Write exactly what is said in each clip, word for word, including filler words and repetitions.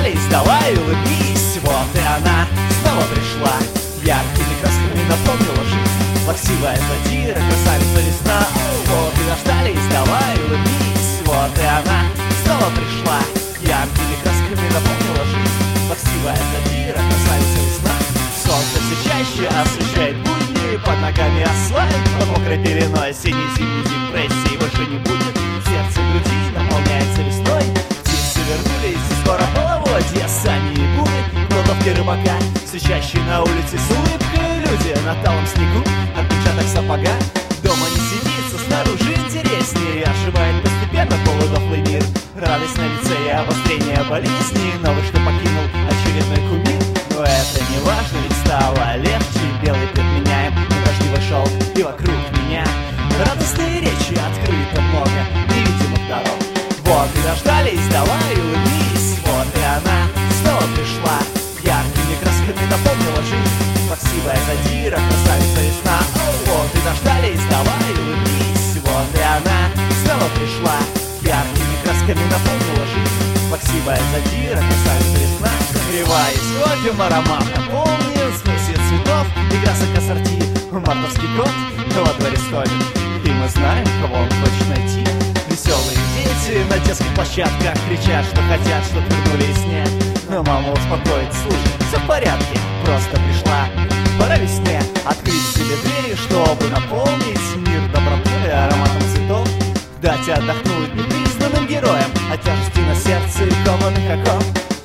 дождались, давай улыбнись. Вот и она снова пришла, яркими красками наполнила жизнь. Плаксивая задира, красавица весна. Вот и дождались, давай улыбнись. Вот и она снова пришла, яркими красками наполнила жизнь. Плаксивая задира, красавица весна. Солнце все чаще освещает будни, под ногами асфальт, под мокрой пеленой синей зимней депрессии больше не будет. Сердце груди наполняется весной. Птицы вернулись, и скоро половодье, сани и буры, лодовки рыбака, все чаще на улице с улыбкой люди на талом снегу, отпечаток сапога. Дома не сидится, снаружи интереснее, оживает постепенно полудохлый мир. Радость на лице и обострение болезни, новый, что покинул очередной кумир. Но это не важно, ведь стало легче. Белый плед меняем на дождливый шелк, и вокруг меня радостные речи, открыто много невидимых дорог. Вот и дождались, давай улыбнись. Вот и она снова пришла, яркими красками наполнила жизнь. Плаксивая задира, красавица весна. Вот и дождались, давай улыбнись. Вот и она снова пришла, яркими красками наполнила жизнь. Плаксивая задира, красавица весна. Согреваясь кофем аромат наполнил смеси цветов и красок ассорти. Мартовский год во дворе стоит, и мы знаем, кого он хочет найти. Веселые дети на детских площадках кричат, что хотят, чтоб вернули из сне. Но мама успокоит: слушай, все в порядке, просто пришла пора весне. Открыть себе двери, чтобы наполнить мир добротой и ароматом цветов. Дать отдохнуть непризнанным героям от тяжести на сердце и кованых оков.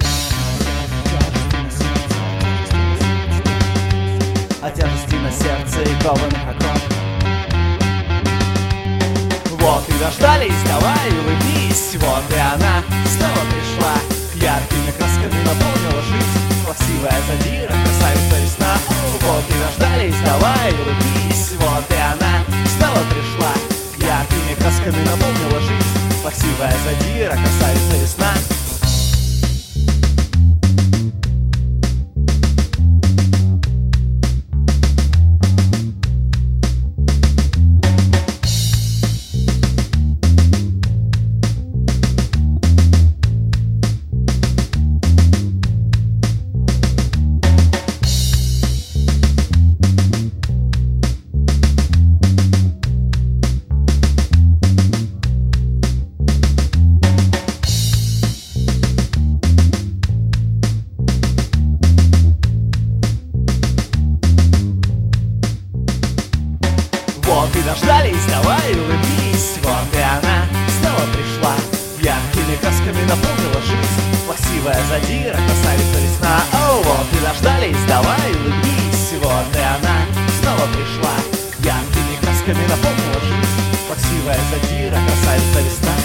От тяжести на сердце и кованых оков. Вот и дождались, давай улыбнись. Вот и она снова пришла, яркими красками наполнила жизнь. Плаксивая задира, красавица весна. Вот и дождались, давай улыбнись. Вот и она снова пришла, яркими красками наполнила жизнь. Плаксивая задира, красавица весна. Вот и дождались, давай улыбнись. Вот и она снова пришла, яркими красками наполнила жизнь. Плаксивая задира, красавица весна. О, вот и дождались, давай улыбнись. Вот и она снова пришла, яркими красками наполнила жизнь. Плаксивая задира, красавица весна.